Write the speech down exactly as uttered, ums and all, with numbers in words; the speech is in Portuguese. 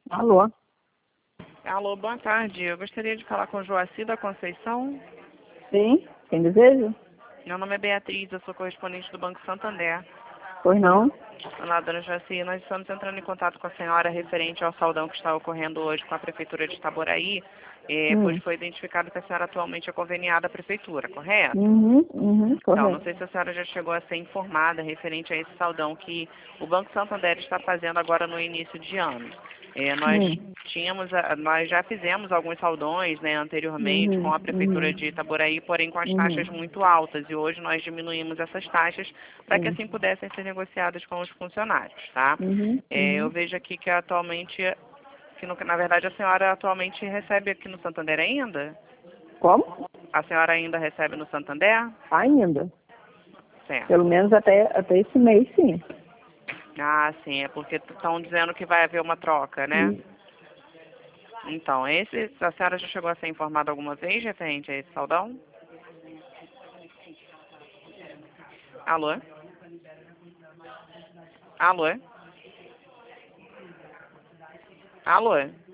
Alô? Alô, boa tarde. Eu gostaria de falar com Joaci da Conceição. Sim? Quem deseja? Meu nome é Beatriz, eu sou correspondente do Banco Santander. Pois não? Olá, dona Joaci. Nós estamos entrando em contato com a senhora referente ao saldão que está ocorrendo hoje com a Prefeitura de Itaboraí, eh, pois Hum. foi identificado que a senhora atualmente é conveniada à Prefeitura, correto? Uhum, uhum, Então, não correto. sei se a senhora já chegou a ser informada referente a esse saldão que o Banco Santander está fazendo agora no início de ano. É, nós Hum. tínhamos, a- nós já fizemos alguns saldões, né, anteriormente com Uhum, a Prefeitura de uhum, Itaboraí, porém com as uhum, taxas muito altas, e hoje nós diminuímos essas taxas para que sim. assim pudessem ser negociadas com os funcionários, tá? Uhum, É, eu uhum. vejo aqui que atualmente, que no- na verdade a senhora atualmente recebe aqui no Santander ainda? Como? A senhora ainda recebe no Santander? Ainda. Certo. Pelo menos até, até esse mês, sim. Ah, sim, é porque estão dizendo que vai haver uma troca, né? Hum. Então, esse, a senhora já chegou a ser informada alguma vez referente a esse saldão? Alô? Alô? Alô?